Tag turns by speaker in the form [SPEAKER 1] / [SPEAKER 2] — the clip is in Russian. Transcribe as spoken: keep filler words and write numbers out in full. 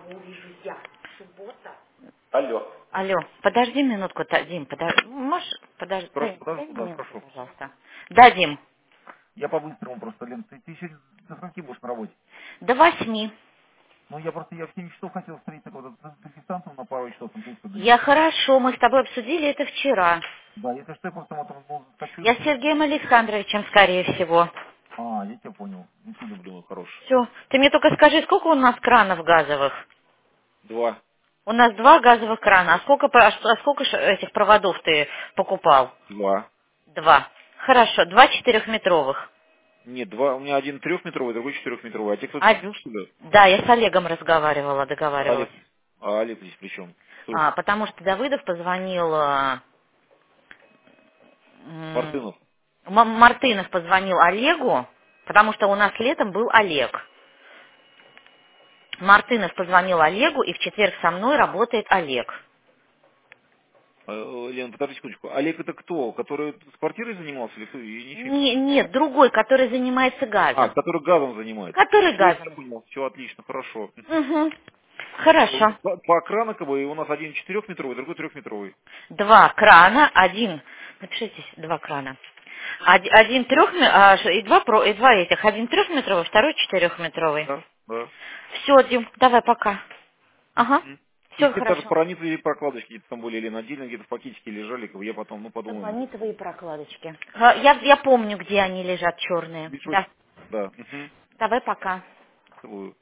[SPEAKER 1] Алло.
[SPEAKER 2] Алло, подожди минутку, та- Дим, подожди. Можешь, подожди,
[SPEAKER 1] Прошу,
[SPEAKER 2] дай, дай
[SPEAKER 1] подожди,
[SPEAKER 2] мне
[SPEAKER 1] да,
[SPEAKER 2] минутку,
[SPEAKER 1] прошу.
[SPEAKER 2] пожалуйста. Да, Дим,
[SPEAKER 1] Я по-быстрому просто, Лен, ты, ты еще до скольки будешь на работе?
[SPEAKER 2] до восьми.
[SPEAKER 1] Ну, я просто, я в семь часов хотел встретиться вот с официантом на пару часов, там, тут
[SPEAKER 2] Я
[SPEAKER 1] подойти.
[SPEAKER 2] хорошо, мы с тобой обсудили это вчера.
[SPEAKER 1] Да, если что, я просто потом ну, хочу.
[SPEAKER 2] Я с Сергеем Александровичем, скорее всего.
[SPEAKER 1] А, я тебя понял. YouTube, думаю, хороший.
[SPEAKER 2] Все, ты мне только скажи, сколько у нас кранов газовых?
[SPEAKER 1] Два.
[SPEAKER 2] У нас два газовых крана. А сколько, про- а ш- а сколько ш- этих проводов ты покупал?
[SPEAKER 1] Два.
[SPEAKER 2] Два. Хорошо, два четырехметровых.
[SPEAKER 1] Нет, два. У меня один трехметровый, другой четырехметровый. А те кто-то
[SPEAKER 2] А,
[SPEAKER 1] купил, что ли?
[SPEAKER 2] да, я с Олегом разговаривала,
[SPEAKER 1] А
[SPEAKER 2] договаривалась.
[SPEAKER 1] Олег, а Олег здесь при чем? Кто?
[SPEAKER 2] А, потому что Давыдов позвонил, а, м,
[SPEAKER 1] Мартынов.
[SPEAKER 2] М- Мартынов позвонил Олегу, потому что у нас летом был Олег. Мартынов позвонил Олегу, и в четверг со мной работает Олег.
[SPEAKER 1] Э, Лен, подожди секундочку. Олег это кто? Который с квартирой занимался или кто? Я не чё-
[SPEAKER 2] Не- нет, другой, который занимается
[SPEAKER 1] А,
[SPEAKER 2] газом.
[SPEAKER 1] который газом занимается.
[SPEAKER 2] Который
[SPEAKER 1] Все, я
[SPEAKER 2] газом.
[SPEAKER 1] понял. Все отлично, хорошо.
[SPEAKER 2] Угу. Хорошо.
[SPEAKER 1] По, по крану как бы у нас один четырехметровый, другой трехметровый.
[SPEAKER 2] Два крана, один, напишите здесь два крана. Од- Один трех, и два, про- и два этих, один трехметровый, второй четырехметровый.
[SPEAKER 1] Да, да.
[SPEAKER 2] Все, Дим, давай, пока. Ага,
[SPEAKER 1] Мгм. И
[SPEAKER 2] все
[SPEAKER 1] где даже
[SPEAKER 2] хорошо.
[SPEAKER 1] параниты и прокладочки где-то там были, или отдельно где-то в пакетике лежали, как бы я потом, ну, подумаем.
[SPEAKER 2] Солонитовые прокладочки. А, Я, я помню, где они лежат, черные.
[SPEAKER 1] Вижу.
[SPEAKER 2] Да.
[SPEAKER 1] Да. Угу.
[SPEAKER 2] Давай, пока.
[SPEAKER 1] Целую.